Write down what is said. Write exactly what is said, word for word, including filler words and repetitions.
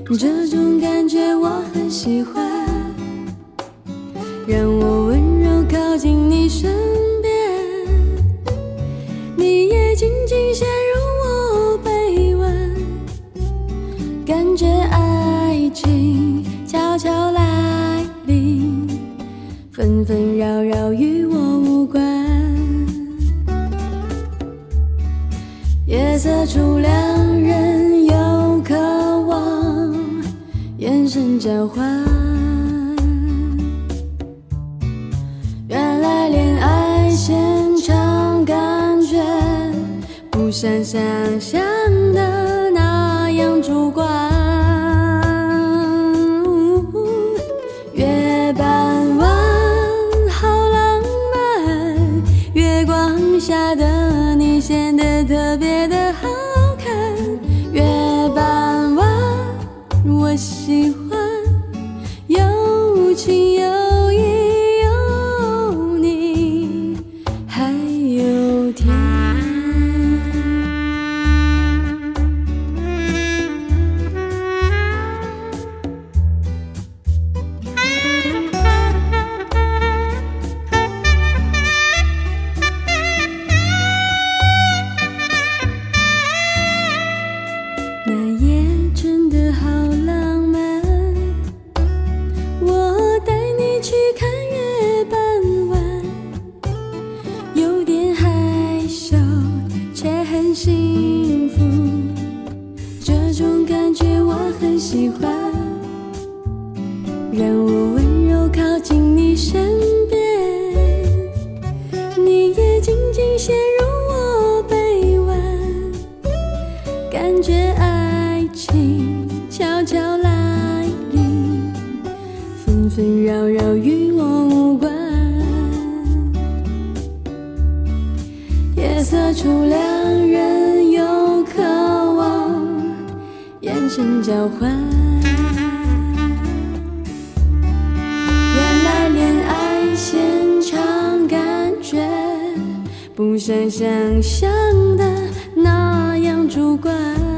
这种感觉我很喜欢，让我温柔靠近你身边，你也紧紧陷入我臂弯，感觉爱情悄悄来临，纷纷扰扰与我无关。夜色处两人有渴望，眼神交换，原来恋爱现场感觉不像想象的那样主观。月半弯好浪漫，月光下的你显得特别的好看。月半弯我喜欢，有情有义有你还有天。那夜真的好浪漫，我带你去看月半弯，有点害羞却很幸福，这种感觉我很喜欢，让我温柔靠近你身边，你也紧紧陷入我臂弯，感觉爱情悄悄来临，纷纷扰扰与我无关。夜色处两人有渴望，眼神交换，原来恋爱现场感觉不像想象的那样主观。